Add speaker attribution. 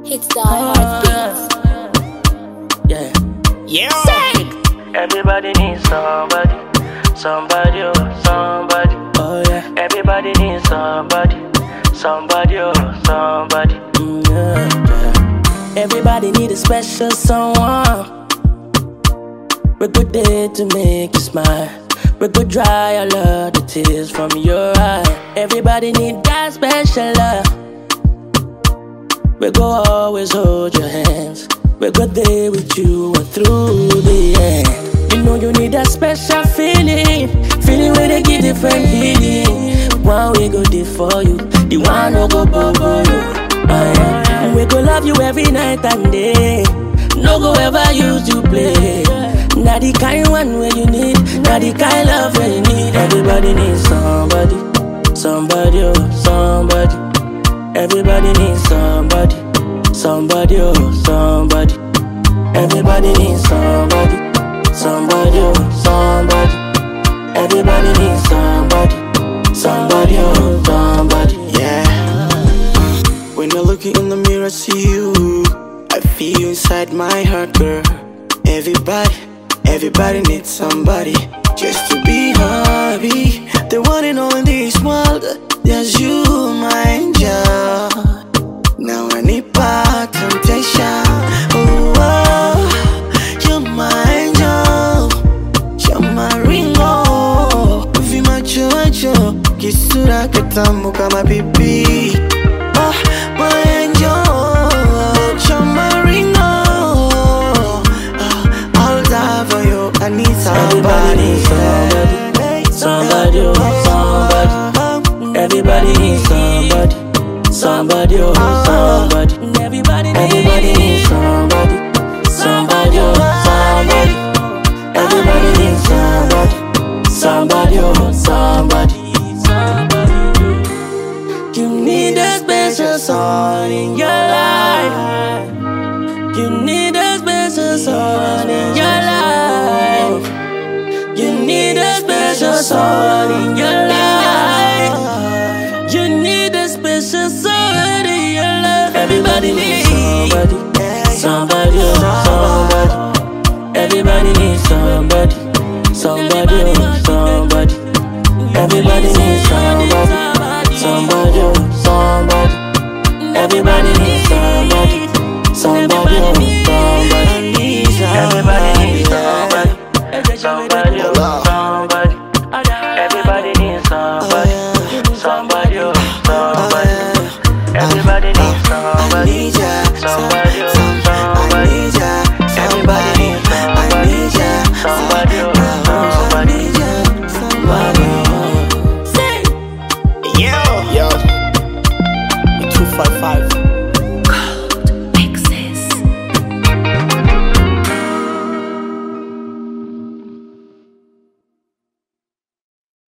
Speaker 1: It's the heartbeats.
Speaker 2: Yeah.
Speaker 3: Yeah.
Speaker 1: Sick.
Speaker 4: Everybody needs somebody, somebody, oh, somebody.
Speaker 2: Oh yeah.
Speaker 4: Everybody needs somebody, somebody, oh, somebody.
Speaker 2: Yeah. Everybody need a special someone. We good there to make you smile. We could dry all of the tears from your eye. Everybody need that special love. We go always hold your hands. We go there with you and through the end. You know you need that special feeling, feeling where they give different healing. One we go there for you, the one who go bubble you. Yeah. We go love you every night and day. No go ever use you play. Not the kind one where you need, not the kind love where you need. Everybody needs somebody, somebody, oh, somebody. Everybody needs somebody, somebody, oh, somebody. Everybody needs somebody, somebody, oh, somebody. Everybody needs somebody, somebody, oh, somebody.
Speaker 3: Yeah. When I look in the mirror, see you, I feel you inside my heart, girl. Everybody needs somebody just to be happy. The one and only in this world, there's you, my angel. Now I need back temptation. Oh, oh, you're my angel, you're my ringo. Uvi macho macho, kisura kitamu kama pipi. Oh, my angel, you're my ringo. I'll die for you. I need somebody.
Speaker 2: Somebody, oh, somebody. Everybody needs somebody, somebody, oh, somebody. Everybody needs somebody, somebody, oh, somebody. Everybody needs somebody, somebody, oh, somebody. You need a special someone in your life. You need a special someone in your life. You need a special someone in your life. You need a special someone in your life. Everybody needs somebody, somebody, oh, somebody. Everybody needs somebody, somebody, oh, somebody. Everybody needs somebody, somebody, oh, somebody. Everybody needs somebody, somebody, oh, somebody.
Speaker 4: Everybody needs somebody, somebody, oh, somebody. Everybody needs somebody, somebody, oh, somebody.